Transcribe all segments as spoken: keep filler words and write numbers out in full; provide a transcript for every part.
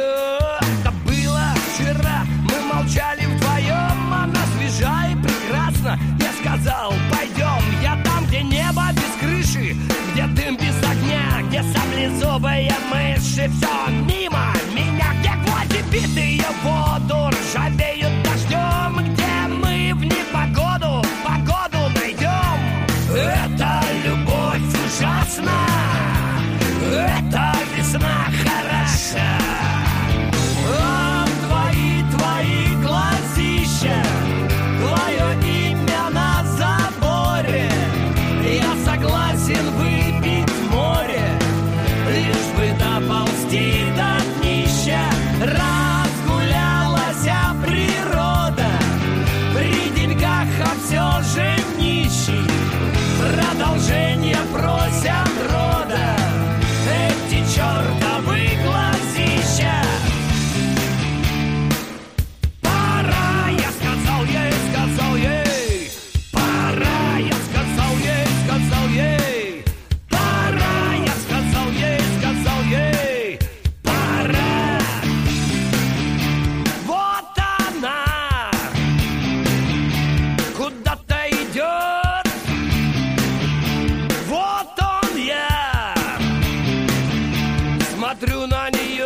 Это было вчера, мы молчали вдвоем. Она свежа и прекрасна. Я сказал, пойдем. Я там, где небо без крыши, где дым без огня, где саблезубые мыши. Все мимо меня, где гвозди битые в воду ржавеют дождем, где мы в непогоду погоду найдем. Это любовь ужасна, это весна хороша. О, твои, твои глазища, твое имя на заборе. Я согласен выпить море, лишь бы доползти до днища. Разгулялась природа, при деньгах, а все же нищий. Продолжение просят рода эти чертовы глазища. Пора, я сказал ей, сказал ей. Пора, я сказал ей, сказал ей. Пора, я сказал ей, сказал ей. Пора. Вот она куда-то идет. Вот он я, смотрю на нее.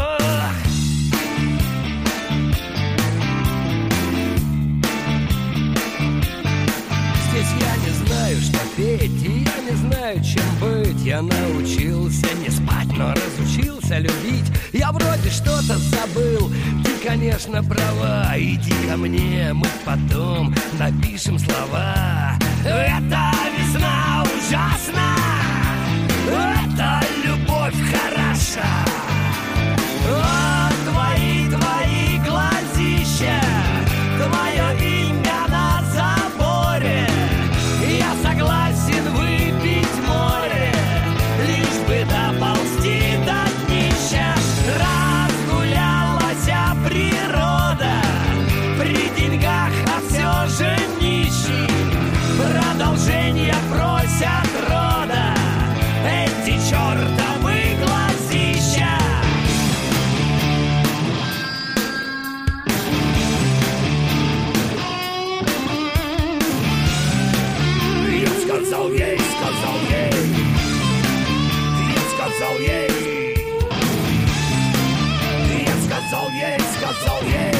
Здесь я не знаю, что петь, и я не знаю, чем быть. Я научился не спать, но разучился любить. Я вроде что-то забыл, ты, конечно, права. Иди ко мне, мы потом напишем слова. Это весна ужасна, это любовь хороша. О, твои, твои глазища, твое имя на заборе. Я согласен выпить море, лишь бы доползти до днища. Разгулялась природа, при деньгах, а все же нищий. Продолжение просят рода эти чертовы глазища. Я сказал ей, сказал ей. Я сказал ей. Я сказал ей, сказал ей.